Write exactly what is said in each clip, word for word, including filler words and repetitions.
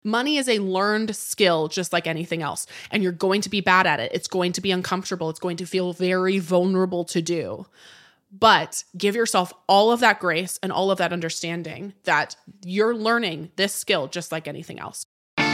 Money is a learned skill, just like anything else. And you're going to be bad at it. It's going to be uncomfortable. It's going to feel very vulnerable to do. But give yourself all of that grace and all of that understanding that you're learning this skill just like anything else.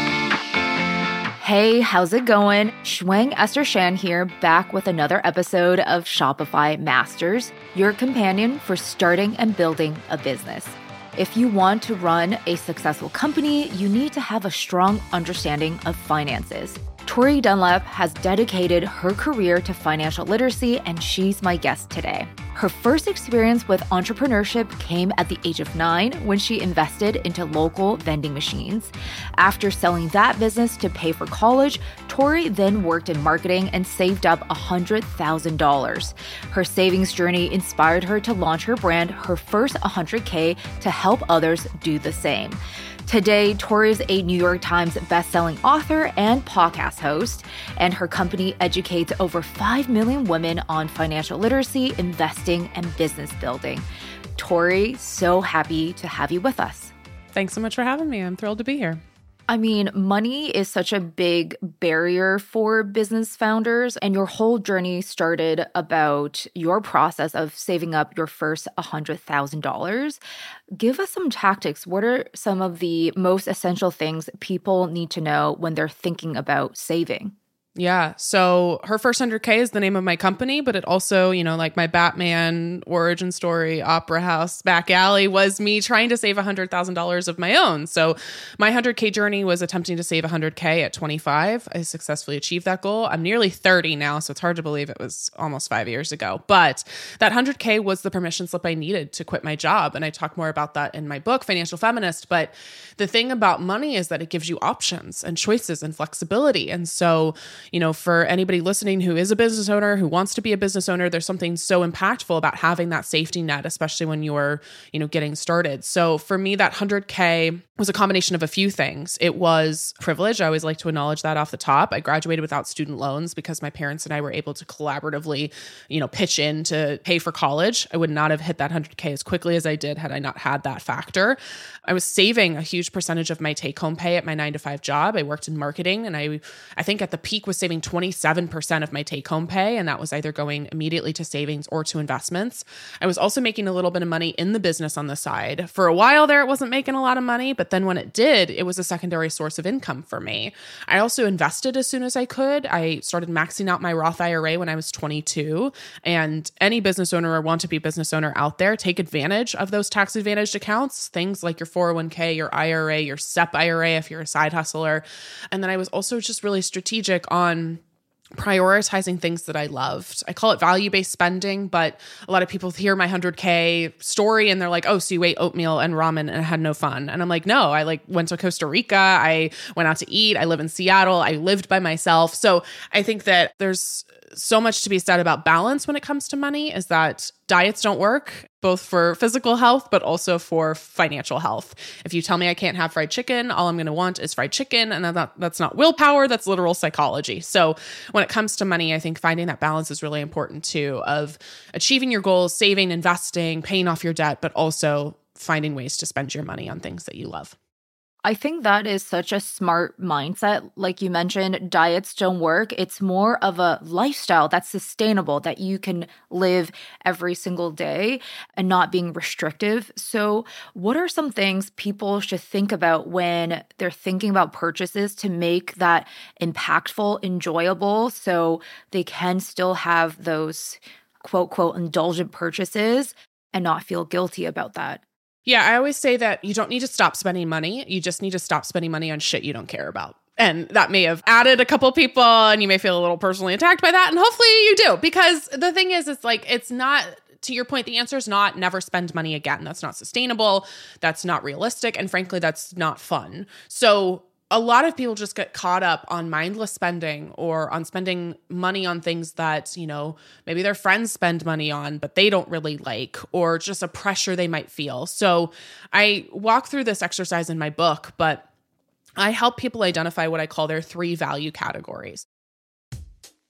Hey, how's it going? Shuang Esther Shan here, back with another episode of Shopify Masters, your companion for starting and building a business. If you want to run a successful company, you need to have a strong understanding of finances. Tori Dunlap has dedicated her career to financial literacy, and she's my guest today. Her first experience with entrepreneurship came at the age of nine when she invested into local vending machines. After selling that business to pay for college, Tori then worked in marketing and saved up one hundred thousand dollars. Her savings journey inspired her to launch her brand, her first one hundred K, to help others do the same. Today, Tori is a New York Times bestselling author and podcast host, and her company educates over five million women on financial literacy, investing, and business building. Tori, so happy to have you with us. Thanks so much for having me. I'm thrilled to be here. I mean, money is such a big barrier for business founders, and your whole journey started about your process of saving up your first one hundred thousand dollars. Give us some tactics. What are some of the most essential things people need to know when they're thinking about saving? Yeah. So her first one hundred K is the name of my company, but it also, you know, like my Batman origin story, Opera House, back alley was me trying to save one hundred thousand dollars of my own. So my one hundred K journey was attempting to save one hundred K at twenty-five. I successfully achieved that goal. I'm nearly thirty now, so it's hard to believe it was almost five years ago. But that one hundred K was the permission slip I needed to quit my job. And I talk more about that in my book, Financial Feminist. But the thing about money is that it gives you options and choices and flexibility. And so, you know, for anybody listening who is a business owner, who wants to be a business owner, there's something so impactful about having that safety net, especially when you're, you know, getting started. So for me, that one hundred K was a combination of a few things. It was privilege. I always like to acknowledge that off the top. I graduated without student loans because my parents and I were able to collaboratively, you know, pitch in to pay for college. I would not have hit that one hundred K as quickly as I did had I not had that factor. I was saving a huge percentage of my take-home pay at my nine to five job. I worked in marketing, and I, I think at the peak was saving twenty-seven percent of my take-home pay, and that was either going immediately to savings or to investments. I was also making a little bit of money in the business on the side. For a while there, it wasn't making a lot of money, but then when it did, it was a secondary source of income for me. I also invested as soon as I could. I started maxing out my Roth I R A when I was twenty-two, and any business owner or want-to-be business owner out there, take advantage of those tax-advantaged accounts, things like your four oh one K, your I R A, your S E P I R A if you're a side hustler. And then I was also just really strategic on prioritizing things that I loved. I call it value-based spending, but a lot of people hear my one hundred K story and they're like, oh, so you ate oatmeal and ramen and had no fun. And I'm like, no, I like went to Costa Rica. I went out to eat. I live in Seattle. I lived by myself. So I think that there's so much to be said about balance when it comes to money, is that diets don't work, both for physical health, but also for financial health. If you tell me I can't have fried chicken, all I'm going to want is fried chicken. And that, that's not willpower, that's literal psychology. So when it comes to money, I think finding that balance is really important too, of achieving your goals, saving, investing, paying off your debt, but also finding ways to spend your money on things that you love. I think that is such a smart mindset. Like you mentioned, diets don't work. It's more of a lifestyle that's sustainable, that you can live every single day and not being restrictive. So what are some things people should think about when they're thinking about purchases to make that impactful, enjoyable, so they can still have those quote, quote, indulgent purchases and not feel guilty about that? Yeah, I always say that you don't need to stop spending money. You just need to stop spending money on shit you don't care about. And that may have added a couple people, and you may feel a little personally attacked by that. And hopefully you do, because the thing is, it's like, it's not, to your point, the answer is not never spend money again. That's not sustainable. That's not realistic. And frankly, that's not fun. So a lot of people just get caught up on mindless spending, or on spending money on things that, you know, maybe their friends spend money on, but they don't really like, or just a pressure they might feel. So I walk through this exercise in my book, but I help people identify what I call their three value categories.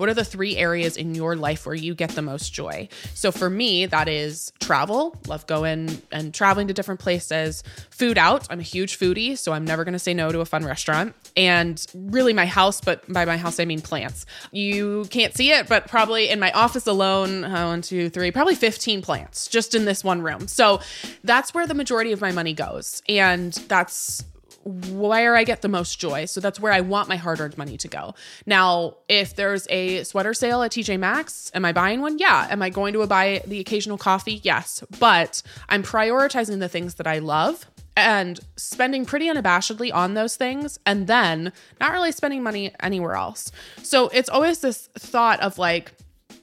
What are the three areas in your life where you get the most joy? So for me, that is travel. Love going and traveling to different places. Food out. I'm a huge foodie, so I'm never going to say no to a fun restaurant. And really my house, but by my house, I mean plants. You can't see it, but probably in my office alone, uh, one, two, three, probably fifteen plants just in this one room. So that's where the majority of my money goes. And that's where I get the most joy. So that's where I want my hard-earned money to go. Now, if there's a sweater sale at T J Maxx, am I buying one? Yeah. Am I going to buy the occasional coffee? Yes. But I'm prioritizing the things that I love and spending pretty unabashedly on those things, and then not really spending money anywhere else. So it's always this thought of like,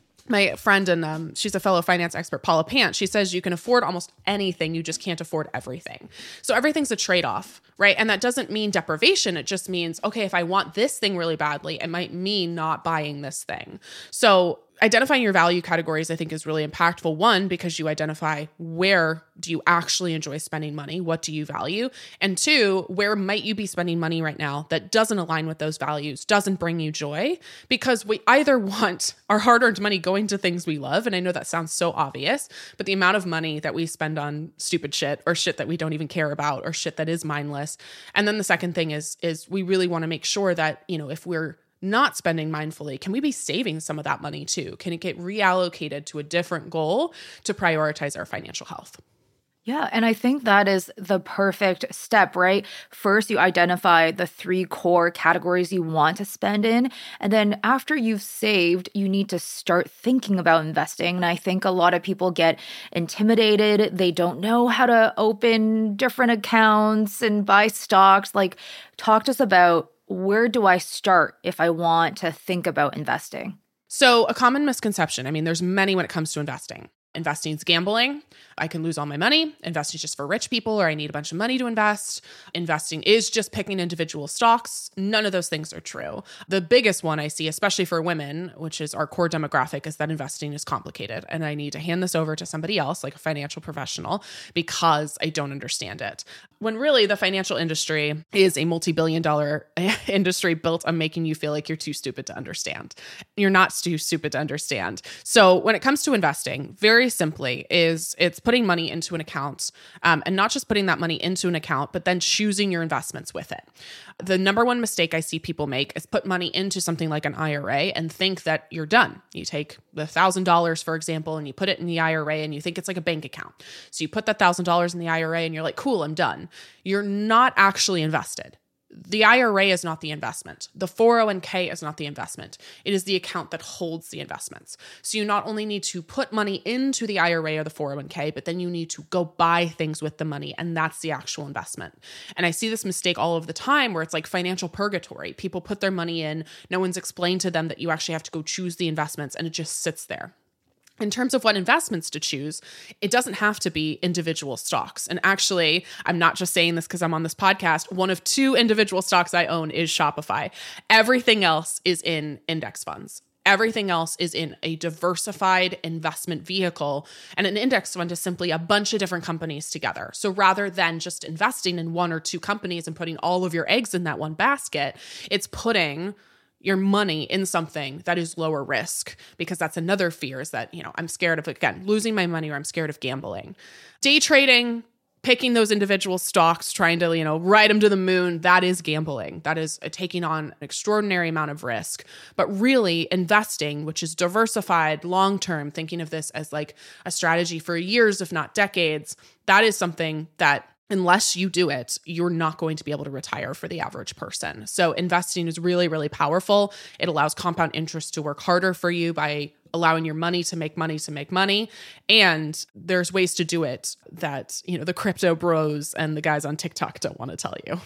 my friend, and um, she's a fellow finance expert, Paula Pant, she says you can afford almost anything, you just can't afford everything. So everything's a trade-off, right? And that doesn't mean deprivation. It just means, okay, if I want this thing really badly, it might mean not buying this thing. So identifying your value categories, I think, is really impactful. One, because you identify where do you actually enjoy spending money? What do you value? And two, where might you be spending money right now that doesn't align with those values, doesn't bring you joy? Because we either want our hard-earned money going to things we love, and I know that sounds so obvious, but the amount of money that we spend on stupid shit or shit that we don't even care about or shit that is mindless. And then the second thing is, is we really want to make sure that, you know, if we're not spending mindfully, can we be saving some of that money too? Can it get reallocated to a different goal to prioritize our financial health? Yeah. And I think that is the perfect step, right? First, you identify the three core categories you want to spend in. And then after you've saved, you need to start thinking about investing. And I think a lot of people get intimidated. They don't know how to open different accounts and buy stocks. Like, talk to us about, where do I start if I want to think about investing? So a common misconception, I mean, there's many when it comes to investing. Investing is gambling. I can lose all my money. Investing is just for rich people, or I need a bunch of money to invest. Investing is just picking individual stocks. None of those things are true. The biggest one I see, especially for women, which is our core demographic, is that investing is complicated. And I need to hand this over to somebody else, like a financial professional, because I don't understand it. When really the financial industry is a multi-billion dollar industry built on making you feel like you're too stupid to understand. You're not too stupid to understand. So when it comes to investing, very simply is it's putting money into an account, um, and not just putting that money into an account, but then choosing your investments with it. The number one mistake I see people make is put money into something like an I R A and think that you're done. You take the one thousand dollars, for example, and you put it in the I R A and you think it's like a bank account. So you put that one thousand dollars in the I R A and you're like, cool, I'm done. You're not actually invested. The I R A is not the investment. The four oh one k is not the investment. It is the account that holds the investments. So you not only need to put money into the I R A or the four oh one k, but then you need to go buy things with the money, and that's the actual investment. And I see this mistake all of the time where it's like financial purgatory. People put their money in, no one's explained to them that you actually have to go choose the investments, and it just sits there. In terms of what investments to choose, it doesn't have to be individual stocks. And actually, I'm not just saying this because I'm on this podcast. One of two individual stocks I own is Shopify. Everything else is in index funds. Everything else is in a diversified investment vehicle. And an index fund is simply a bunch of different companies together. So rather than just investing in one or two companies and putting all of your eggs in that one basket, it's putting your money in something that is lower risk, because that's another fear, is that, you know, I'm scared of, again, losing my money, or I'm scared of gambling. Day trading, picking those individual stocks, trying to, you know, ride them to the moon, that is gambling. That is taking on an extraordinary amount of risk. But really investing, which is diversified, long-term, thinking of this as like a strategy for years, if not decades, that is something that, unless you do it, you're not going to be able to retire for the average person. So investing is really, really powerful. It allows compound interest to work harder for you by allowing your money to make money to make money. And there's ways to do it that, you know, the crypto bros and the guys on TikTok don't want to tell you.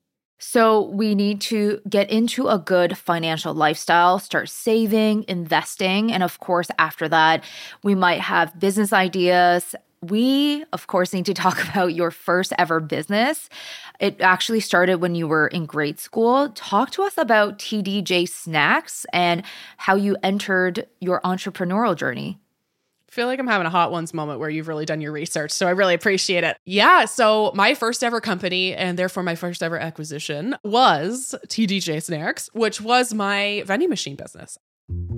So we need to get into a good financial lifestyle, start saving, investing. And of course, after that, we might have business ideas. We, of course, need to talk about your first ever business. It actually started when you were in grade school. Talk to us about T D J Snacks and how you entered your entrepreneurial journey. I feel like I'm having a hot ones moment where you've really done your research, so I really appreciate it. Yeah, so my first ever company, and therefore my first ever acquisition, was T D J Snacks, which was my vending machine business.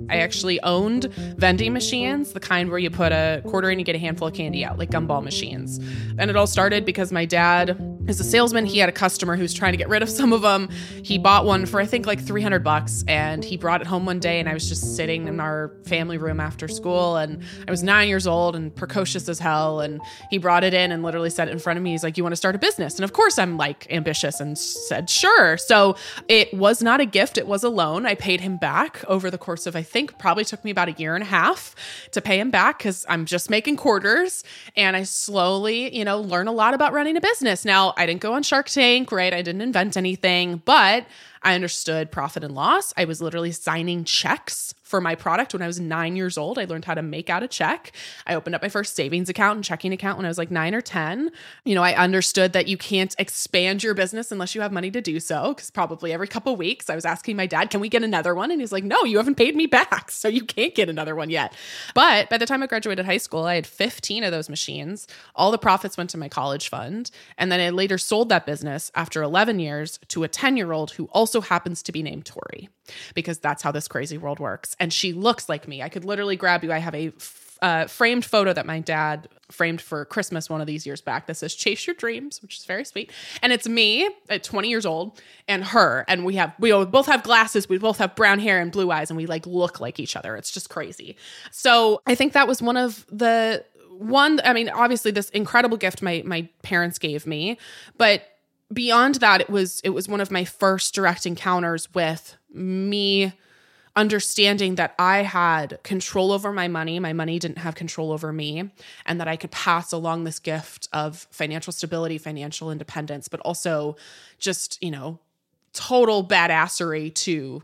I actually owned vending machines, the kind where you put a quarter and you get a handful of candy out, like gumball machines. And it all started because my dad is a salesman. He had a customer who's trying to get rid of some of them. He bought one for, I think, like three hundred bucks, and he brought it home one day, and I was just sitting in our family room after school, and I was nine years old and precocious as hell, and he brought it in and literally set it in front of me. He's like, "You want to start a business?" And of course I'm like ambitious and said, sure. So it was not a gift. It was a loan. I paid him back over the course of, I think, probably took me about a year and a half to pay him back because I'm just making quarters. And I slowly, you know, learn a lot about running a business. Now, I didn't go on Shark Tank, right? I didn't invent anything, but I understood profit and loss. I was literally signing checks for my product when I was nine years old. I learned how to make out a check. I opened up my first savings account and checking account when I was like nine or ten. You know, I understood that you can't expand your business unless you have money to do so, because probably every couple of weeks I was asking my dad, can we get another one? And he's like, no, you haven't paid me back, so you can't get another one yet. But by the time I graduated high school, I had fifteen of those machines. All the profits went to my college fund. And then I later sold that business after eleven years to a ten-year-old who also happens to be named Tori, because that's how this crazy world works. And she looks like me. I could literally grab you. I have a uh, framed photo that my dad framed for Christmas one of these years back that says "Chase Your Dreams," which is very sweet. And it's me at twenty years old and her. And we have, we both have glasses. We both have brown hair and blue eyes, and we like look like each other. It's just crazy. So I think that was one of the one, I mean, obviously this incredible gift my, my parents gave me, but beyond that, it was, it was one of my first direct encounters with me understanding that I had control over my money. My money didn't have control over me, and that I could pass along this gift of financial stability, financial independence, but also just, you know, total badassery to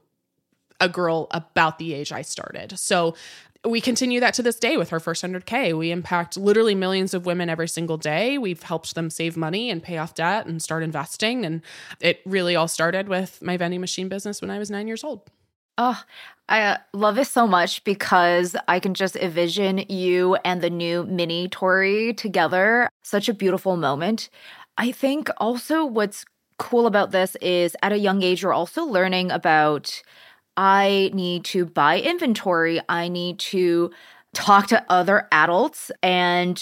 a girl about the age I started. So we continue that to this day with our first one hundred K. We impact literally millions of women every single day. We've helped them save money and pay off debt and start investing. And it really all started with my vending machine business when I was nine years old. Oh, I uh, love it so much because I can just envision you and the new mini Tori together. Such a beautiful moment. I think also what's cool about this is at a young age, you're also learning about, I need to buy inventory. I need to talk to other adults and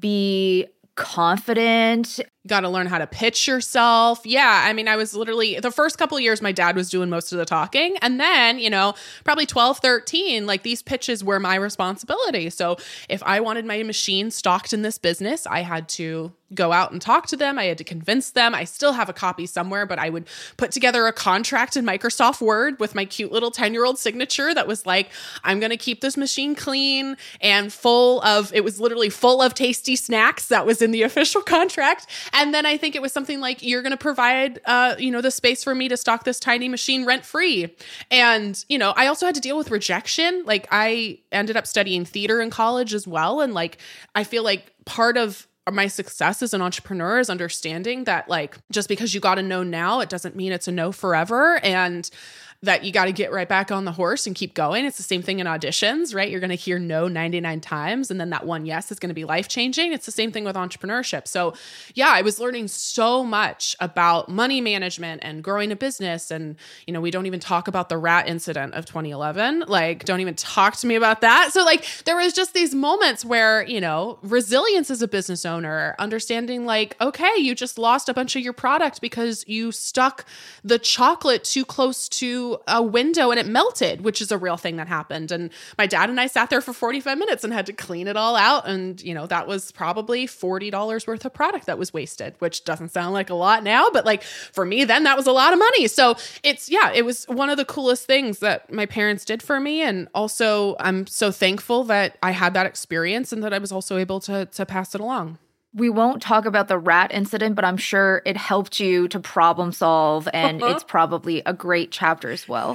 be confident. You got to learn how to pitch yourself. Yeah. I mean, I was literally, the first couple of years, my dad was doing most of the talking. And then, you know, probably twelve, thirteen, like these pitches were my responsibility. So if I wanted my machine stocked in this business, I had to go out and talk to them. I had to convince them. I still have a copy somewhere, but I would put together a contract in Microsoft Word with my cute little ten-year-old signature that was like, I'm going to keep this machine clean and full of, it was literally full of tasty snacks. That was in the official contract. And then I think it was something like, you're going to provide, uh, you know, the space for me to stock this tiny machine rent free. And, you know, I also had to deal with rejection. Like I ended up studying theater in college as well. And like, I feel like part of my success as an entrepreneur is understanding that like, just because you got a no now, it doesn't mean it's a no forever. And that you got to get right back on the horse and keep going. It's the same thing in auditions, right? You're going to hear no ninety-nine times, and then that one yes is going to be life-changing. It's the same thing with entrepreneurship. So yeah, I was learning so much about money management and growing a business. And, you know, we don't even talk about the rat incident of twenty eleven. Like, don't even talk to me about that. So like, there was just these moments where, you know, resilience as a business owner, understanding like, okay, you just lost a bunch of your product because you stuck the chocolate too close to a window and it melted, which is a real thing that happened. And my dad and I sat there for forty-five minutes and had to clean it all out. And, you know, that was probably forty dollars worth of product that was wasted, which doesn't sound like a lot now, but like for me, then that was a lot of money. So it's, yeah, it was one of the coolest things that my parents did for me. And also I'm so thankful that I had that experience and that I was also able to, to pass it along. We won't talk about the rat incident, but I'm sure it helped you to problem solve, and uh-huh. It's probably a great chapter as well.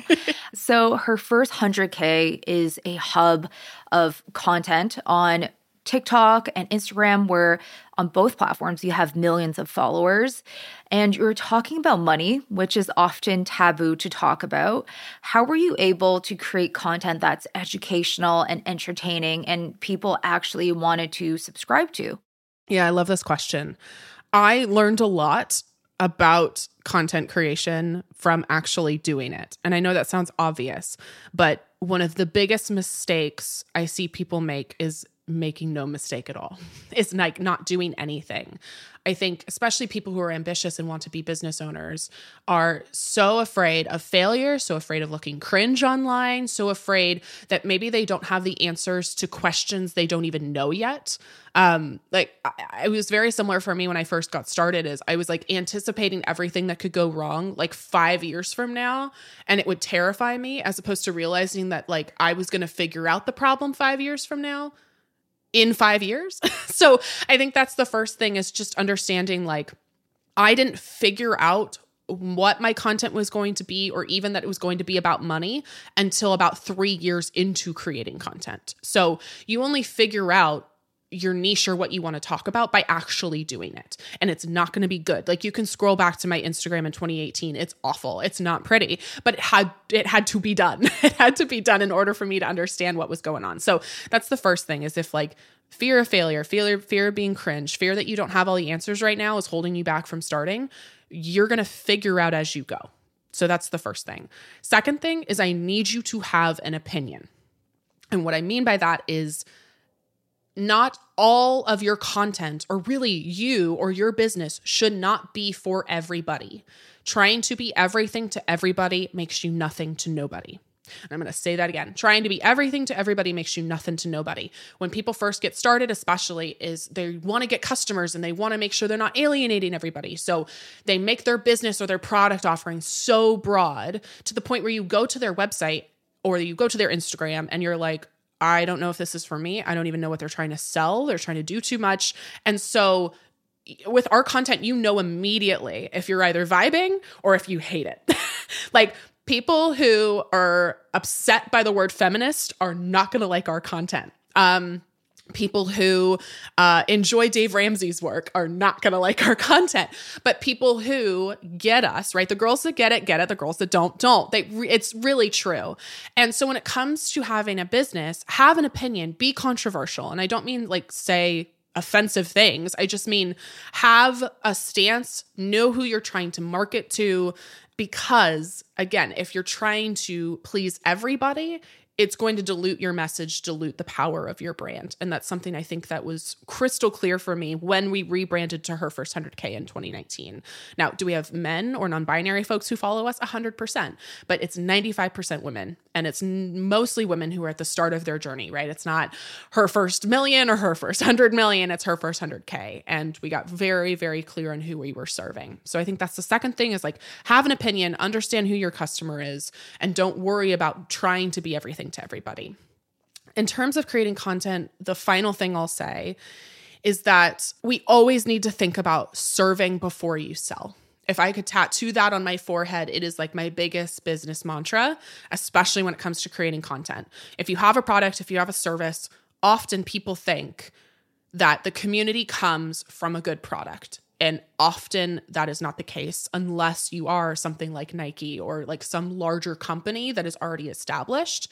So her first one hundred K is a hub of content on TikTok and Instagram, where on both platforms you have millions of followers, and you're talking about money, which is often taboo to talk about. How were you able to create content that's educational and entertaining and people actually wanted to subscribe to? Yeah, I love this question. I learned a lot about content creation from actually doing it. And I know that sounds obvious, but one of the biggest mistakes I see people make is making no mistake at all. It's like not doing anything. I think especially people who are ambitious and want to be business owners are so afraid of failure, so afraid of looking cringe online, so afraid that maybe they don't have the answers to questions they don't even know yet. Um, like I, it was very similar for me when I first got started is I was like anticipating everything that could go wrong like five years from now. And it would terrify me as opposed to realizing that like I was going to figure out the problem five years from now. In five years. So I think that's the first thing is just understanding like I didn't figure out what my content was going to be or even that it was going to be about money until about three years into creating content. So you only figure out your niche or what you want to talk about by actually doing it. And it's not going to be good. Like you can scroll back to my Instagram in twenty eighteen. It's awful. It's not pretty, but it had, it had to be done. It had to be done in order for me to understand what was going on. So that's the first thing is if like fear of failure, fear, fear of being cringe, fear that you don't have all the answers right now is holding you back from starting, you're going to figure out as you go. So that's the first thing. Second thing is I need you to have an opinion. And what I mean by that is not all of your content or really you or your business should not be for everybody. Trying to be everything to everybody makes you nothing to nobody. And I'm going to say that again. Trying to be everything to everybody makes you nothing to nobody. When people first get started, especially, is they want to get customers and they want to make sure they're not alienating everybody. So they make their business or their product offering so broad to the point where you go to their website or you go to their Instagram and you're like, I don't know if this is for me. I don't even know what they're trying to sell. They're trying to do too much. And so with our content, you know immediately if you're either vibing or if you hate it. Like people who are upset by the word feminist are not going to like our content. Um, people who uh, enjoy Dave Ramsey's work are not going to like our content. But people who get us, right? The girls that get it, get it. The girls that don't, don't. They, it's really true. And so when it comes to having a business, have an opinion, be controversial. And I don't mean like say offensive things. I just mean have a stance, know who you're trying to market to. Because again, if you're trying to please everybody, it's going to dilute your message, dilute the power of your brand. And that's something I think that was crystal clear for me when we rebranded to Her First one hundred K in twenty nineteen. Now, do we have men or non-binary folks who follow us? one hundred percent. But it's ninety-five percent women. And it's mostly women who are at the start of their journey, right? It's not her first million or her first one hundred million. It's her first one hundred K. And we got very, very clear on who we were serving. So I think that's the second thing is like have an opinion, understand who your customer is, and don't worry about trying to be everything to everybody. In terms of creating content, the final thing I'll say is that we always need to think about serving before you sell. If I could tattoo that on my forehead, it is like my biggest business mantra, especially when it comes to creating content. If you have a product, if you have a service, often people think that the community comes from a good product. And often that is not the case unless you are something like Nike or like some larger company that is already established.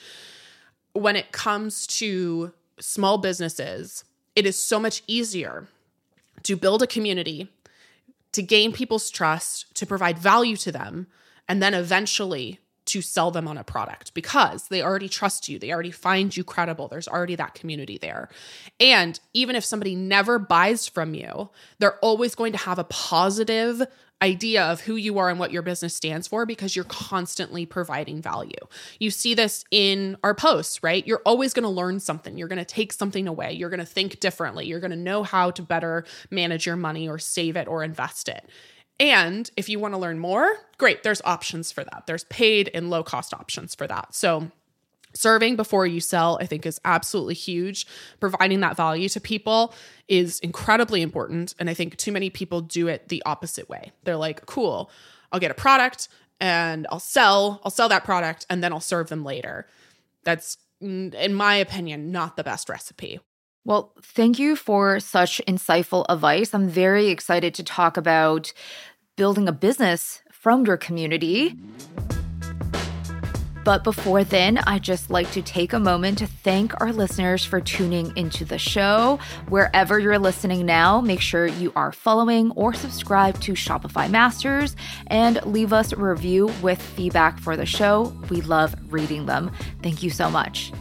When it comes to small businesses, it is so much easier to build a community, to gain people's trust, to provide value to them, and then eventually to sell them on a product because they already trust you. They already find you credible. There's already that community there. And even if somebody never buys from you, they're always going to have a positive idea of who you are and what your business stands for because you're constantly providing value. You see this in our posts, right? You're always going to learn something. You're going to take something away. You're going to think differently. You're going to know how to better manage your money or save it or invest it. And if you want to learn more, great, there's options for that. There's paid and low cost options for that. So serving before you sell, I think, is absolutely huge. Providing that value to people is incredibly important. And I think too many people do it the opposite way. They're like, cool, I'll get a product and I'll sell, I'll sell that product and then I'll serve them later. That's, in my opinion, not the best recipe. Well, thank you for such insightful advice. I'm very excited to talk about building a business from your community. But before then, I'd just like to take a moment to thank our listeners for tuning into the show. Wherever you're listening now, make sure you are following or subscribe to Shopify Masters and leave us a review with feedback for the show. We love reading them. Thank you so much.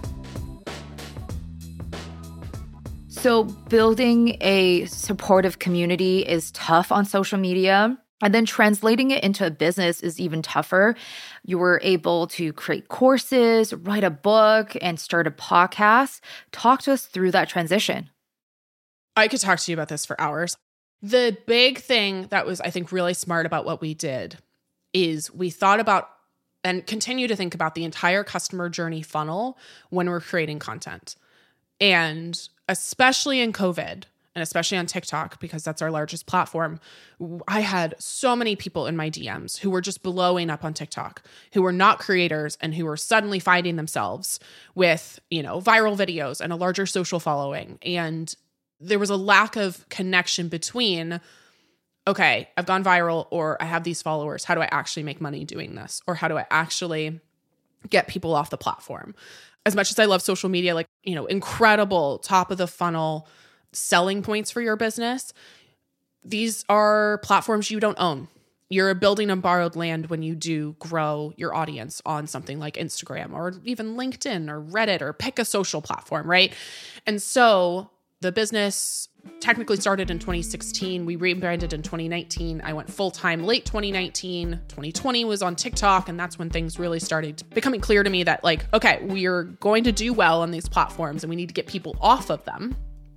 So building a supportive community is tough on social media. And then translating it into a business is even tougher. You were able to create courses, write a book, and start a podcast. Talk to us through that transition. I could talk to you about this for hours. The big thing that was, I think, really smart about what we did is we thought about and continue to think about the entire customer journey funnel when we're creating content. And especially in COVID, and especially on TikTok, because that's our largest platform, I had so many people in my D Ms who were just blowing up on TikTok, who were not creators and who were suddenly finding themselves with, you know, viral videos and a larger social following. And there was a lack of connection between, okay, I've gone viral or I have these followers. How do I actually make money doing this? Or how do I actually get people off the platform? As much as I love social media, like, you know, incredible top of the funnel selling points for your business, these are platforms you don't own. You're building on borrowed land when you do grow your audience on something like Instagram or even LinkedIn or Reddit or pick a social platform, right? And so the business technically started in twenty sixteen. We rebranded in twenty nineteen. I went full-time late twenty nineteen. twenty twenty was on TikTok, and that's when things really started becoming clear to me that, like, okay, we're going to do well on these platforms and we need to get people off of them.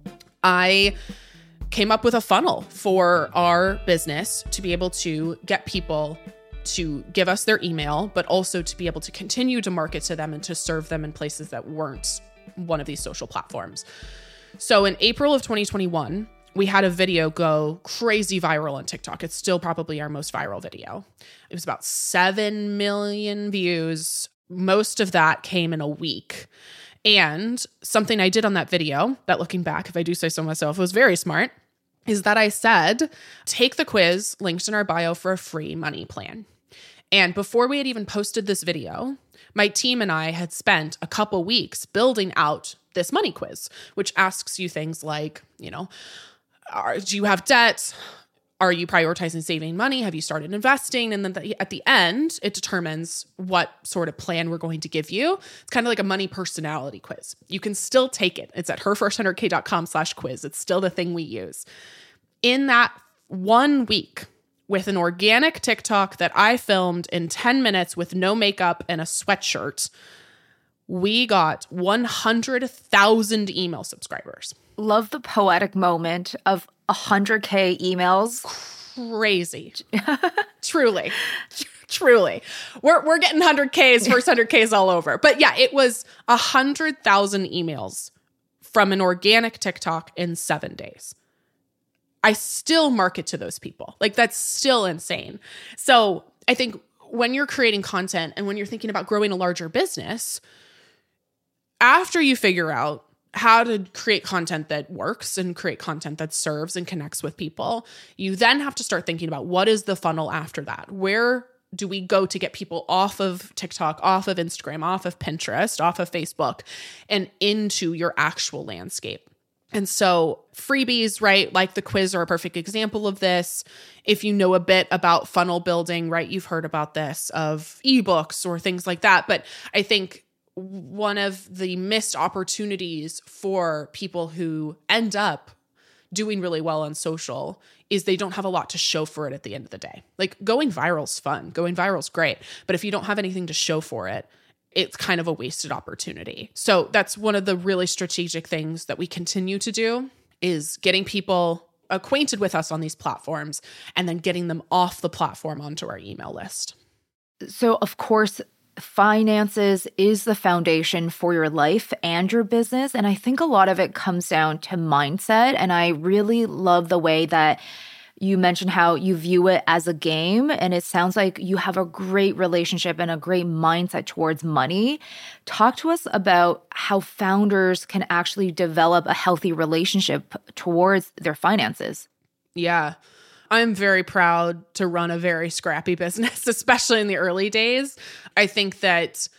I came up with a funnel for our business to be able to get people to give us their email, but also to be able to continue to market to them and to serve them in places that weren't one of these social platforms. So in April of twenty twenty-one, we had a video go crazy viral on TikTok. It's still probably our most viral video. It was about seven million views. Most of that came in a week. And something I did on that video that, looking back, if I do say so myself, was very smart, is that I said, take the quiz linked in our bio for a free money plan. And before we had even posted this video, my team and I had spent a couple weeks building out this money quiz, which asks you things like, you know, are, do you have debt? Are you prioritizing saving money? Have you started investing? And then the, at the end, it determines what sort of plan we're going to give you. It's kind of like a money personality quiz. You can still take it. It's at her first one hundred k dot com slash quiz. It's still the thing we use. In that one week, with an organic TikTok that I filmed in ten minutes with no makeup and a sweatshirt, we got one hundred thousand email subscribers. Love the poetic moment of one hundred K emails. Crazy. Truly. Truly. We're we're getting one hundred Ks, first one hundred Ks all over. But yeah, it was one hundred thousand emails from an organic TikTok in seven days. I still market to those people. Like, that's still insane. So I think when you're creating content and when you're thinking about growing a larger business, after you figure out how to create content that works and create content that serves and connects with people, you then have to start thinking about what is the funnel after that? Where do we go to get people off of TikTok, off of Instagram, off of Pinterest, off of Facebook, and into your actual landscape? And so freebies, right, like the quiz, are a perfect example of this. If you know a bit about funnel building, right, you've heard about this, of ebooks or things like that. But I think one of the missed opportunities for people who end up doing really well on social is they don't have a lot to show for it at the end of the day. Like, going viral's fun. Going viral's great. But if you don't have anything to show for it, it's kind of a wasted opportunity. So that's one of the really strategic things that we continue to do, is getting people acquainted with us on these platforms and then getting them off the platform onto our email list. So, of course, finances is the foundation for your life and your business. And I think a lot of it comes down to mindset. And I really love the way that you mentioned how you view it as a game. And it sounds like you have a great relationship and a great mindset towards money. Talk to us about how founders can actually develop a healthy relationship towards their finances. Yeah. I'm very proud to run a very scrappy business, especially in the early days. I think that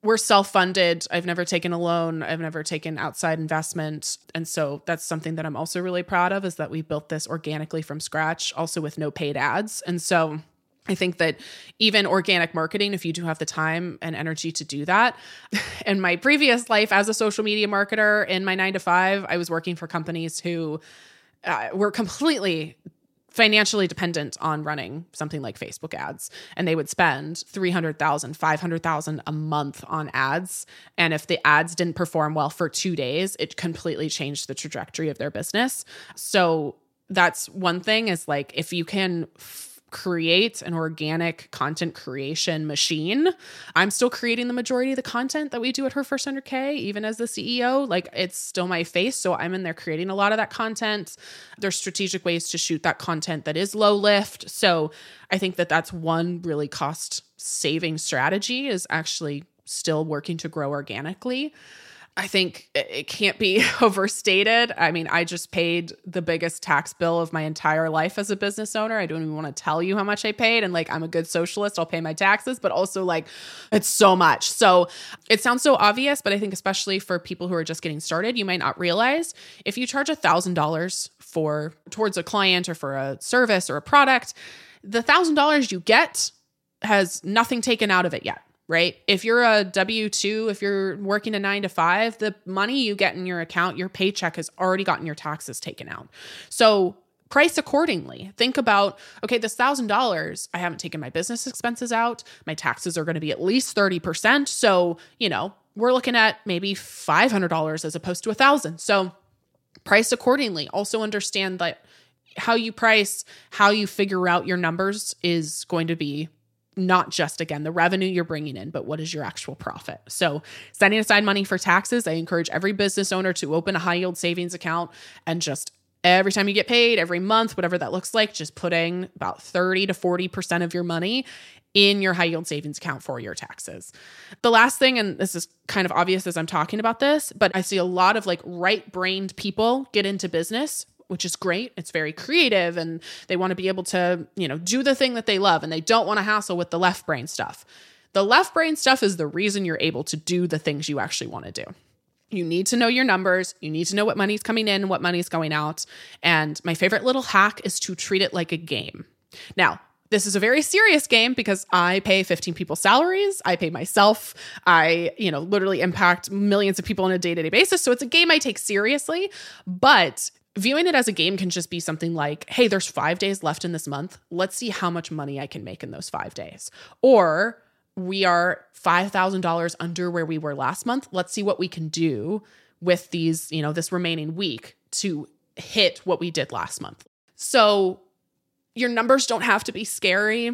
we're self-funded. I've never taken a loan. I've never taken outside investment. And so that's something that I'm also really proud of, is that we built this organically from scratch, also with no paid ads. And so I think that even organic marketing, if you do have the time and energy to do that. In my previous life as a social media marketer, in my nine to five, I was working for companies who uh, were completely financially dependent on running something like Facebook ads. And they would spend three hundred thousand dollars, five hundred thousand dollars a month on ads. And if the ads didn't perform well for two days, it completely changed the trajectory of their business. So that's one thing, is like, if you can f- create an organic content creation machine. I'm still creating the majority of the content that we do at Her First one hundred K, even as the C E O. Like, it's still my face. So I'm in there creating a lot of that content. There's strategic ways to shoot that content that is low lift. So I think that that's one really cost saving strategy, is actually still working to grow organically. I think it can't be overstated. I mean, I just paid the biggest tax bill of my entire life as a business owner. I don't even want to tell you how much I paid. And like, I'm a good socialist. I'll pay my taxes, but also like, it's so much. So it sounds so obvious, but I think especially for people who are just getting started, you might not realize if you charge a thousand dollars for towards a client or for a service or a product, the thousand dollars you get has nothing taken out of it yet. Right? If you're a W two, if you're working a nine to five, the money you get in your account, your paycheck has already gotten your taxes taken out. So price accordingly. Think about, okay, this one thousand dollars, I haven't taken my business expenses out. My taxes are going to be at least thirty percent. So, you know, we're looking at maybe five hundred dollars as opposed to one thousand dollars. So price accordingly. Also understand that how you price, how you figure out your numbers is going to be not just, again, the revenue you're bringing in, but what is your actual profit. So setting aside money for taxes, I encourage every business owner to open a high yield savings account, and just every time you get paid, every month, whatever that looks like, just putting about thirty to forty percent of your money in your high yield savings account for your taxes. The last thing, and this is kind of obvious as I'm talking about this, but I see a lot of like right-brained people get into business, which is great. It's very creative, and they want to be able to, you know, do the thing that they love, and they don't want to hassle with the left brain stuff. The left brain stuff is the reason you're able to do the things you actually want to do. You need to know your numbers. You need to know what money's coming in and what money's going out. And my favorite little hack is to treat it like a game. Now, this is a very serious game because I pay fifteen people's salaries. I pay myself. I, you know, literally impact millions of people on a day-to-day basis. So it's a game I take seriously, but viewing it as a game can just be something like, hey, there's five days left in this month. Let's see how much money I can make in those five days. Or we are five thousand dollars under where we were last month. Let's see what we can do with these, you know, this remaining week to hit what we did last month. So your numbers don't have to be scary.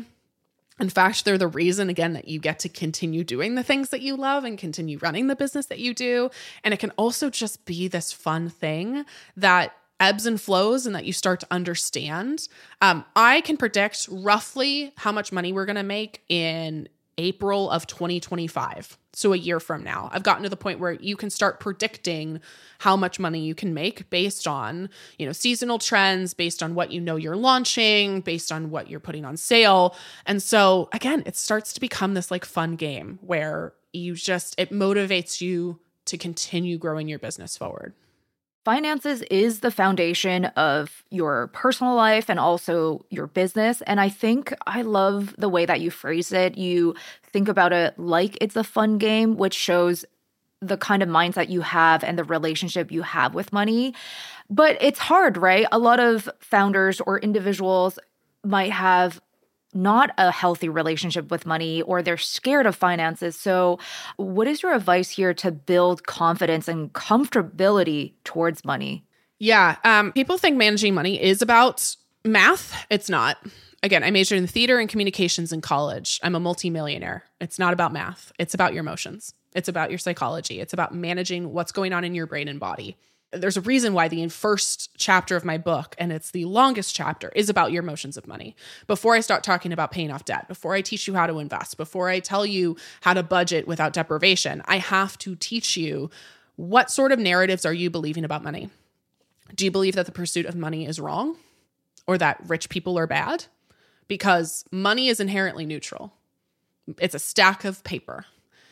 In fact, they're the reason, again, that you get to continue doing the things that you love and continue running the business that you do. And it can also just be this fun thing that ebbs and flows and that you start to understand. Um, I can predict roughly how much money we're going to make in April of twenty twenty-five. So a year from now, I've gotten to the point where you can start predicting how much money you can make based on, you know, seasonal trends, based on what you know you're launching, based on what you're putting on sale. And so again, it starts to become this like fun game where you just, it motivates you to continue growing your business forward. Finances is the foundation of your personal life and also your business. And I think I love the way that you phrase it. You think about it like it's a fun game, which shows the kind of mindset you have and the relationship you have with money. But it's hard, right? A lot of founders or individuals might have not a healthy relationship with money, or they're scared of finances. So what is your advice here to build confidence and comfortability towards money? Yeah. Um, people think managing money is about math. It's not. Again, I majored in theater and communications in college. I'm a multimillionaire. It's not about math. It's about your emotions. It's about your psychology. It's about managing what's going on in your brain and body. There's a reason why the first chapter of my book, and it's the longest chapter, is about your emotions of money. Before I start talking about paying off debt, before I teach you how to invest, before I tell you how to budget without deprivation, I have to teach you what sort of narratives are you believing about money. Do you believe that the pursuit of money is wrong, or that rich people are bad? Because money is inherently neutral. It's a stack of paper.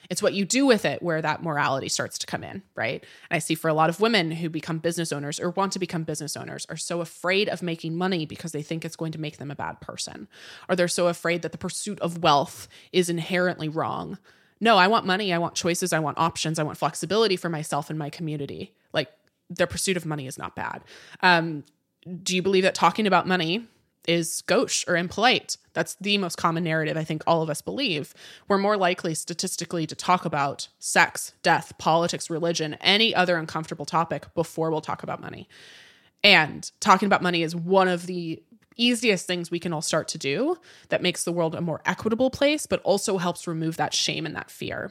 It's what you do with it where that morality starts to come in, right? And I see for a lot of women who become business owners or want to become business owners are so afraid of making money because they think it's going to make them a bad person. Or they're so afraid that the pursuit of wealth is inherently wrong. No, I want money. I want choices. I want options. I want flexibility for myself and my community. Like, the pursuit of money is not bad. Um, do you believe that talking about money is gauche or impolite? That's the most common narrative I think all of us believe. We're more likely statistically to talk about sex, death, politics, religion, any other uncomfortable topic before we'll talk about money. And talking about money is one of the easiest things we can all start to do that makes the world a more equitable place, but also helps remove that shame and that fear.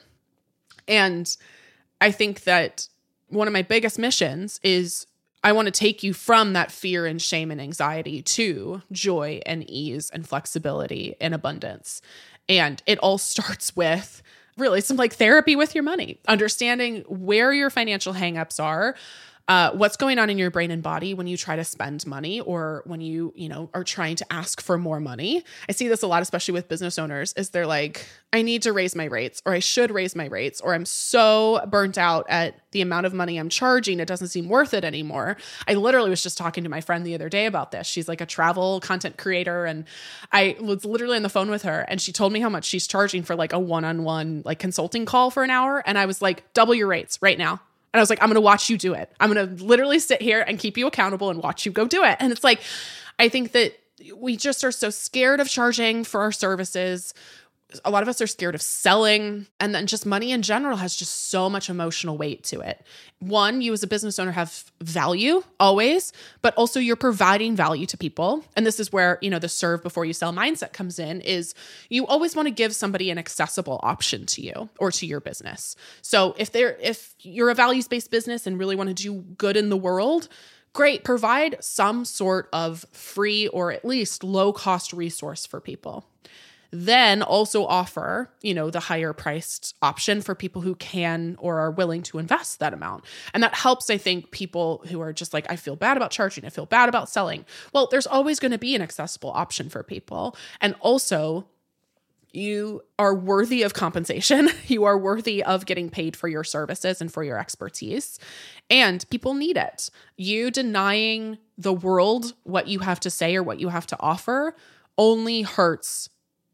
And I think that one of my biggest missions is I want to take you from that fear and shame and anxiety to joy and ease and flexibility and abundance. And it all starts with really some like therapy with your money, understanding where your financial hangups are, uh, what's going on in your brain and body when you try to spend money or when you, you know, are trying to ask for more money. I see this a lot, especially with business owners, is they're like, I need to raise my rates, or I should raise my rates, or I'm so burnt out at the amount of money I'm charging, it doesn't seem worth it anymore. I literally was just talking to my friend the other day about this. She's like a travel content creator, and I was literally on the phone with her, and she told me how much she's charging for like a one-on-one like consulting call for an hour. And I was like, double your rates right now. And I was like, I'm going to watch you do it. I'm going to literally sit here and keep you accountable and watch you go do it. And it's like, I think that we just are so scared of charging for our services. A lot of us are scared of selling. And then just money in general has just so much emotional weight to it. One, you as a business owner have value always, but also you're providing value to people. And this is where, you know, the serve before you sell mindset comes in, is you always want to give somebody an accessible option to you or to your business. So if they're, if you're a values-based business and really want to do good in the world, great, provide some sort of free or at least low-cost resource for people. Then also offer, you know, the higher priced option for people who can or are willing to invest that amount. And that helps, I think, people who are just like, I feel bad about charging, I feel bad about selling. Well, there's always going to be an accessible option for people. And also, you are worthy of compensation. You are worthy of getting paid for your services and for your expertise. And people need it. You denying the world what you have to say or what you have to offer only hurts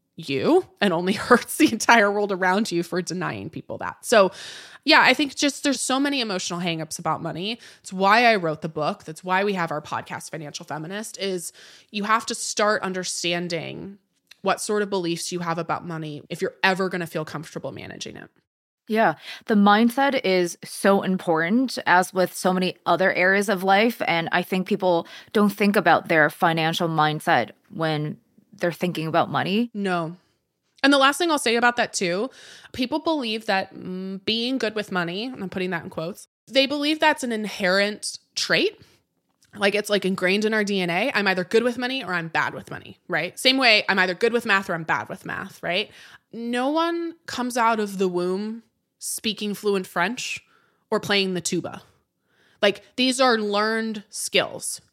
you and only hurts the entire world around you for denying people that. So yeah, I think just there's so many emotional hangups about money. It's why I wrote the book. That's why we have our podcast, Financial Feminist, is you have to start understanding what sort of beliefs you have about money if you're ever going to feel comfortable managing it. Yeah, the mindset is so important, as with so many other areas of life. And I think people don't think about their financial mindset when they're thinking about money. No. And the last thing I'll say about that too, people believe that mm, being good with money, and I'm putting that in quotes, they believe that's an inherent trait. Like it's like ingrained in our D N A. I'm either good with money or I'm bad with money, right? Same way, I'm either good with math or I'm bad with math, right? No one comes out of the womb speaking fluent French or playing the tuba. Like these are learned skills.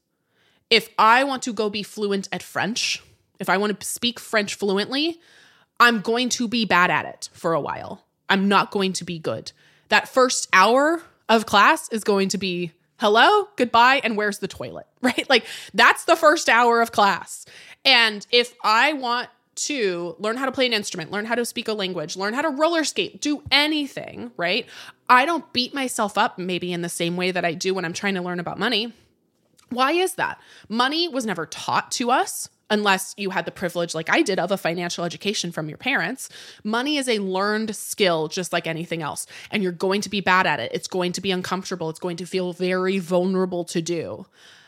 If I want to go be fluent at French, if I want to speak French fluently, I'm going to be bad at it for a while. I'm not going to be good. That first hour of class is going to be hello, goodbye, and where's the toilet, right? Like that's the first hour of class. And if I want to learn how to play an instrument, learn how to speak a language, learn how to roller skate, do anything, right? I don't beat myself up maybe in the same way that I do when I'm trying to learn about money. Why is that? Money was never taught to us. Unless you had the privilege, like I did, of a financial education from your parents. Money is a learned skill, just like anything else. And you're going to be bad at it. It's going to be uncomfortable. It's going to feel very vulnerable to do.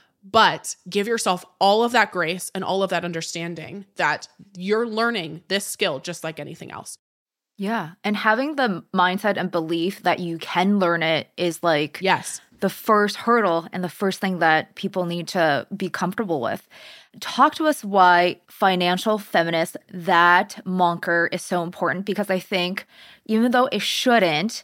But give yourself all of that grace and all of that understanding that you're learning this skill just like anything else. Yeah. And having the mindset and belief that you can learn it is like yes, the first hurdle and the first thing that people need to be comfortable with. Talk to us why Financial Feminist, that moniker is so important, because I think even though it shouldn't,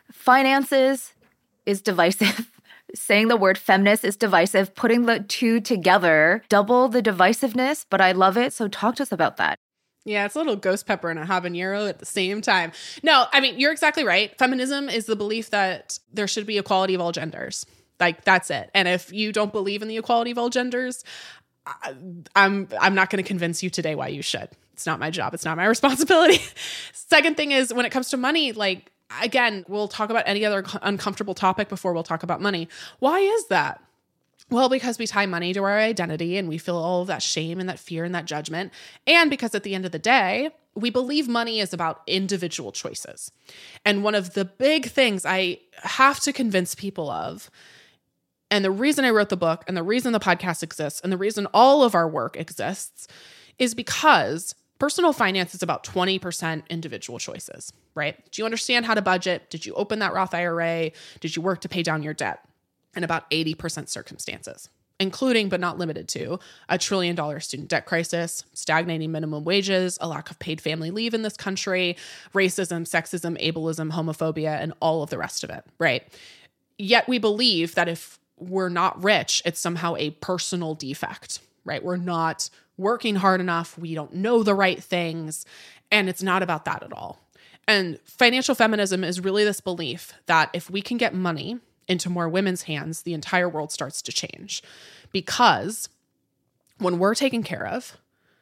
finances is divisive. Saying the word feminist is divisive. Putting the two together, double the divisiveness, but I love it. So talk to us about that. Yeah, it's a little ghost pepper and a habanero at the same time. No, I mean, you're exactly right. Feminism is the belief that there should be equality of all genders. Like, that's it. And if you don't believe in the equality of all genders, I, I'm I'm not going to convince you today why you should. It's not my job. It's not my responsibility. Second thing is, when it comes to money, like, again, we'll talk about any other uncomfortable topic before we'll talk about money. Why is that? Well, because we tie money to our identity and we feel all of that shame and that fear and that judgment. And because at the end of the day, we believe money is about individual choices. And one of the big things I have to convince people of, and the reason I wrote the book and the reason the podcast exists and the reason all of our work exists, is because personal finance is about twenty percent individual choices, right? Do you understand how to budget? Did you open that Roth I R A? Did you work to pay down your debt? And about eighty percent circumstances, including but not limited to a trillion dollar student debt crisis, stagnating minimum wages, a lack of paid family leave in this country, racism, sexism, ableism, homophobia, and all of the rest of it, right? Yet we believe that if we're not rich, it's somehow a personal defect, right? We're not working hard enough. We don't know the right things. And it's not about that at all. And financial feminism is really this belief that if we can get money into more women's hands, the entire world starts to change. Because when we're taken care of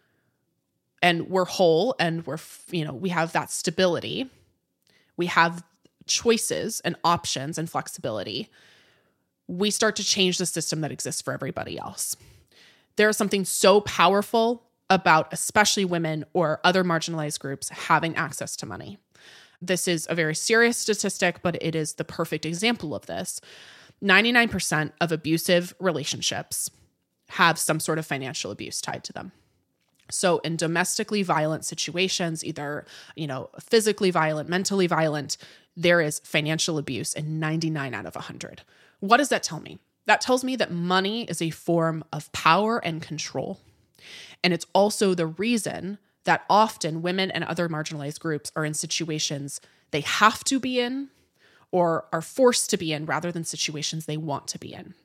and we're whole and we're, you know, we have that stability, we have choices and options and flexibility, we start to change the system that exists for everybody else. There is something so powerful about especially women or other marginalized groups having access to money. This is a very serious statistic, but it is the perfect example of this. ninety-nine percent of abusive relationships have some sort of financial abuse tied to them. So in domestically violent situations, either, you know, physically violent, mentally violent, there is financial abuse in ninety-nine out of one hundred. What does that tell me? That tells me that money is a form of power and control. And it's also the reason that often women and other marginalized groups are in situations they have to be in or are forced to be in rather than situations they want to be in.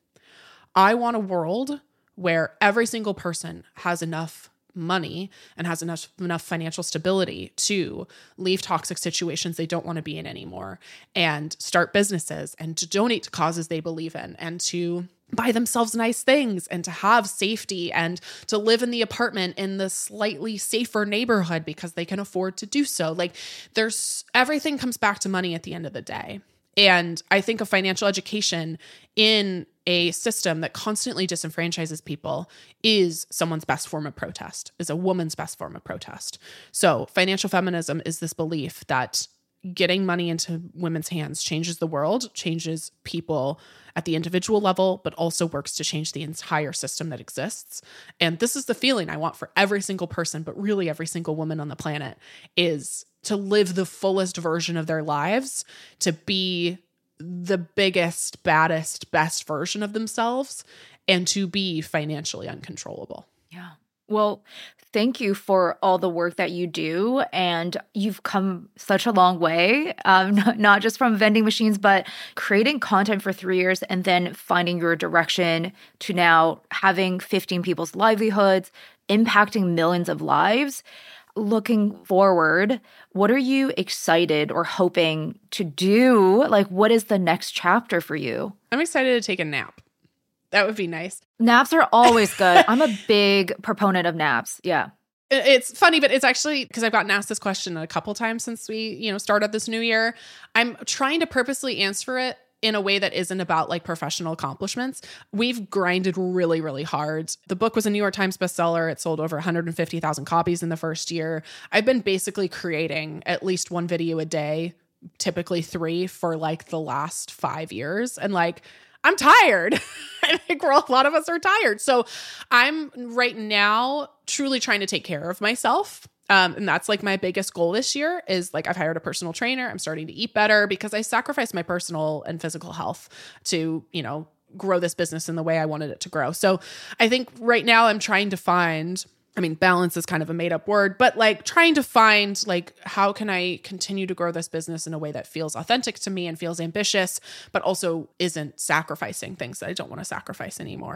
I want a world where every single person has enough money and has enough enough financial stability to leave toxic situations they don't want to be in anymore and start businesses and to donate to causes they believe in and to buy themselves nice things and to have safety and to live in the apartment in the slightly safer neighborhood because they can afford to do so. Like, there's everything comes back to money at the end of the day. And I think of financial education in a system that constantly disenfranchises people is someone's best form of protest, is a woman's best form of protest. So financial feminism is this belief that getting money into women's hands changes the world, changes people at the individual level, but also works to change the entire system that exists. And this is the feeling I want for every single person, but really every single woman on the planet, is to live the fullest version of their lives, to be the biggest, baddest, best version of themselves, and to be financially uncontrollable. Yeah. Well, thank you for all the work that you do. And you've come such a long way, um, not, not just from vending machines, but creating content for three years and then finding your direction to now having fifteen people's livelihoods, impacting millions of lives. Looking forward, what are you excited or hoping to do? Like, what is the next chapter for you? I'm excited to take a nap. That would be nice. Naps are always good. I'm a big proponent of naps. Yeah. It's funny, but it's actually because I've gotten asked this question a couple times since we, you know, started this new year. I'm trying to purposely answer it in a way that isn't about like professional accomplishments. We've grinded really, really hard. The book was a New York Times bestseller. It sold over one hundred fifty thousand copies in the first year. I've been basically creating at least one video a day, typically three, for like the last five years. And like, I'm tired. I think we're, a lot of us are tired. So I'm right now truly trying to take care of myself. Um, and that's like my biggest goal this year is like, I've hired a personal trainer. I'm starting to eat better because I sacrificed my personal and physical health to, you know, grow this business in the way I wanted it to grow. So I think right now I'm trying to find, I mean, balance is kind of a made up word, but like trying to find like, how can I continue to grow this business in a way that feels authentic to me and feels ambitious, but also isn't sacrificing things that I don't want to sacrifice anymore.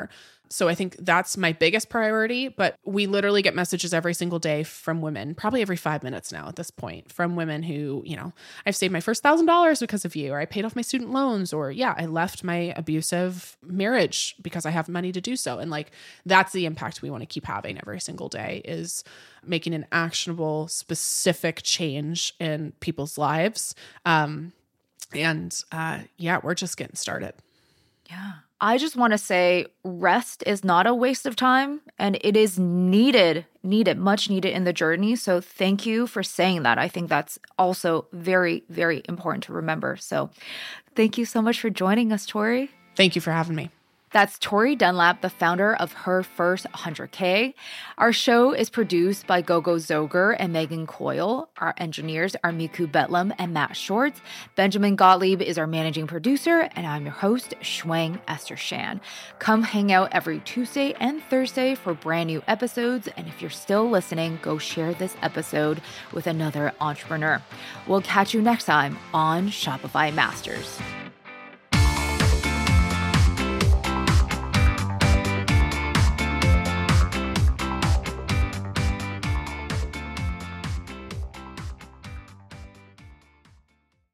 so I think that's my biggest priority. But we literally get messages every single day from women, probably every five minutes now at this point, from women who, you know, I've saved my first thousand dollars because of you, or I paid off my student loans, or yeah, I left my abusive marriage because I have money to do so. And like, that's the impact we want to keep having every single day, is making an actionable, specific change in people's lives. Um, and uh, yeah, we're just getting started. Yeah. I just want to say rest is not a waste of time, and it is needed, needed, much needed in the journey. So thank you for saying that. I think that's also very, very important to remember. So thank you so much for joining us, Tori. Thank you for having me. That's Tori Dunlap, the founder of Her First one hundred K. Our show is produced by Gogo Zoger and Megan Coyle. Our engineers are Miku Betlam and Matt Shorts. Benjamin Gottlieb is our managing producer, and I'm your host, Shuang Esther Shan. Come hang out every Tuesday and Thursday for brand new episodes, and if you're still listening, go share this episode with another entrepreneur. We'll catch you next time on Shopify Masters.